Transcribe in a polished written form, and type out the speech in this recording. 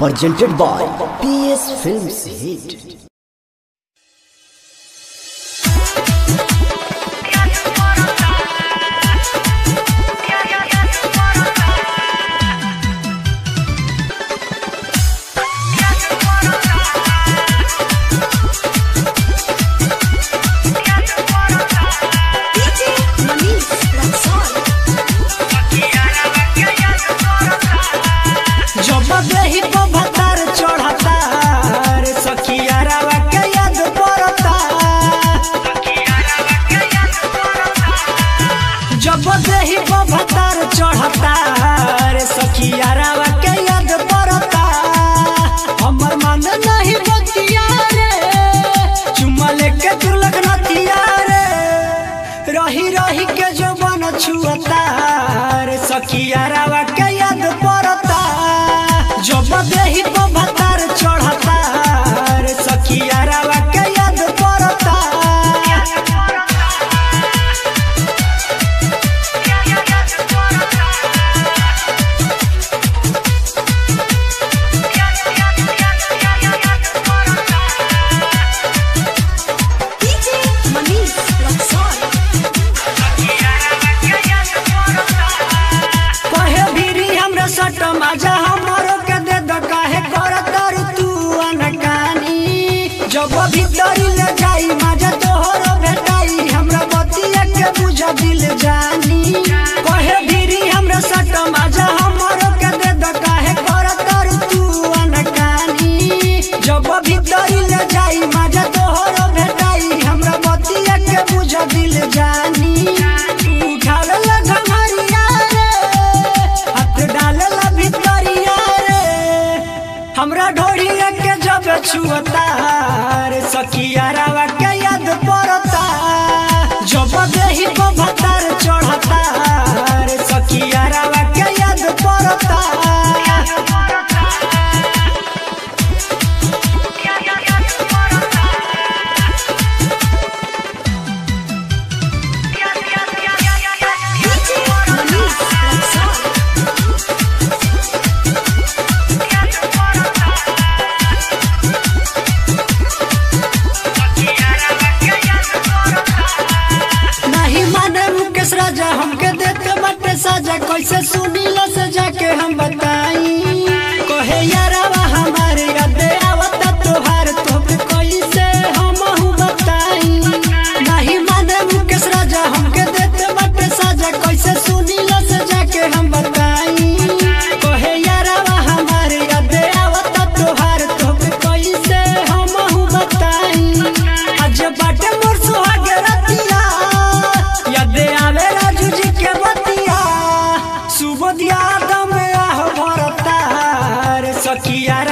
presented by PS Films Hit. जब देही भतार चढ़ता रे सखियारावा के याद पड़ता हमर मन नहीं बतिया रे चुम्मा लेके दुर्लभ नतिया रे रही रही के जवान छुअता रे सखियारावा के याद पड़ता जब देही भतार चढ़ता रे सखियारावा के याद पड़ता सट मजा हमरो के दे दो काहे करतर तू अनकानी जब भीतरी ले जाई मजा तोहरो भेटाई हमरा बतिया के बुझा दिल जानी कहे भीरी हमरा सट मजा हमरो के दे दो काहे करतर तू अनकानी जब भीतरी ले जाई मजा तोहरो भेटाई हमरा बतिया के बुझा दिल जानी उठावे लगा हरिया रे हाथ डाले हमरा ढोड़िया के जब छुअता रे सखियारावा के याद पड़ता जब देही भतार चढ़ता रे सखियारावा के याद पड़ता राजा हमके देते बटे साजा कैसे सुनीला से जाके हम बताई कहे यारावा हमारे याद आवता तोहार तोके कैसे हमहू बताई नहीं माने मुकेश राजा हमके देते बटे साजा कैसे सुनीला से जाके हम बताई कहे यारावा हमारे याद आवता तोहार तोके कैसे हमहू बताई आज बाटे मोर सुहागे रतिया याद आवे राजू जी के बतिया सुबह याद में आह भरता रे सखिया